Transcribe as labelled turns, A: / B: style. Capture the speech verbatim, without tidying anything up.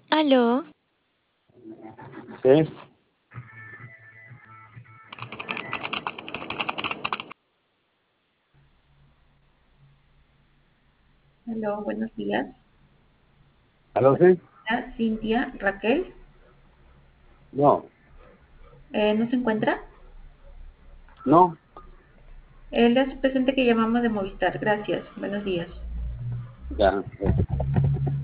A: Aló,
B: Sí,
C: Hello, buenos días.
B: aló, sí,
C: Hola, Cintia, Raquel,
B: no,
C: eh, ¿no se encuentra?
B: no,
C: Él es presente que llamamos de Movistar. Gracias, buenos días.
B: ya.